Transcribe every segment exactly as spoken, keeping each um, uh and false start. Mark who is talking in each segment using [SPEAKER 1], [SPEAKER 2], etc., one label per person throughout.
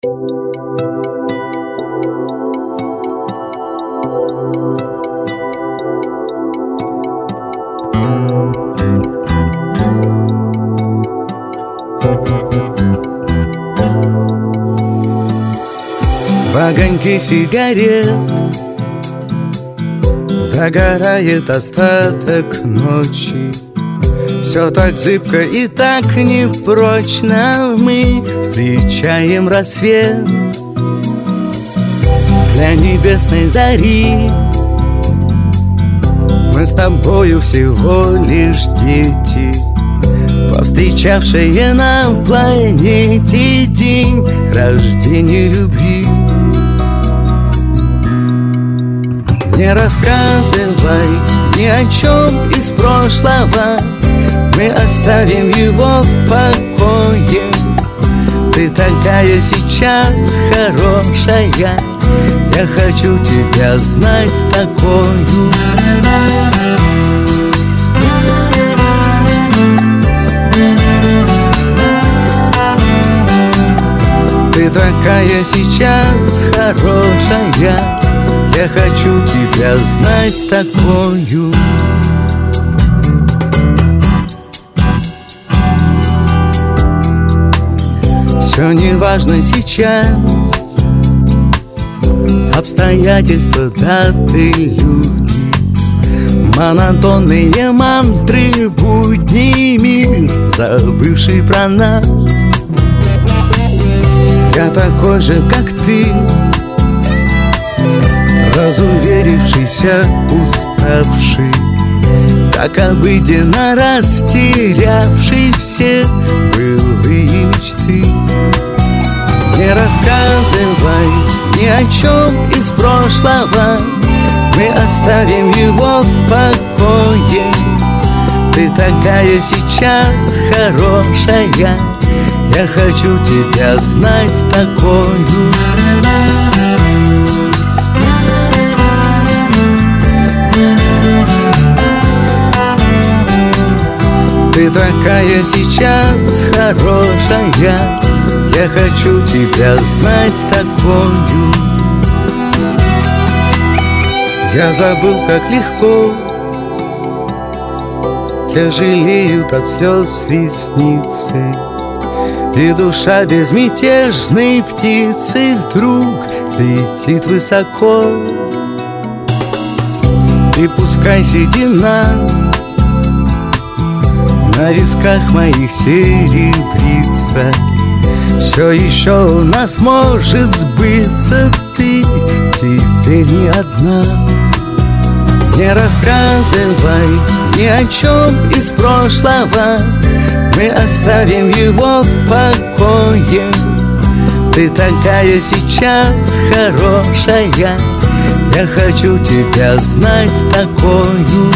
[SPEAKER 1] В огоньке сигарет догорает остаток ночи. Все так зыбко и так непрочно. Мы встречаем рассвет для небесной зари. Мы с тобою всего лишь дети, повстречавшие на планете день рождения любви. Не рассказывай ни о чем из прошлого, мы оставим его в покое. Ты такая сейчас хорошая, я хочу тебя знать такою. Ты такая сейчас хорошая, я хочу тебя знать такою. Все не важно сейчас, обстоятельства, даты, люди, монотонные мантры, будний мир, забывший про нас. Я такой же, как ты, разуверившийся, уставший, так обыденно растерявший все былые мечты. Не рассказывай ни о чем из прошлого, мы оставим его в покое. Ты такая сейчас хорошая, я хочу тебя знать такою. Ты такая сейчас хорошая, я хочу тебя знать такою. Я забыл, как легко тяжелеют от слез ресницы, и душа безмятежной птицы вдруг летит высоко. И пускай седина на висках моих серебрится, все еще у нас может сбыться. Ты теперь не одна. Не рассказывай ни о чем из прошлого, мы оставим его в покое. Ты такая сейчас хорошая, я хочу тебя знать такою.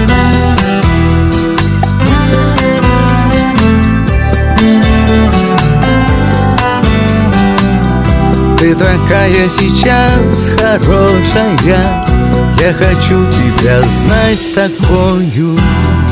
[SPEAKER 1] Ты такая сейчас хорошая, я хочу тебя знать такою.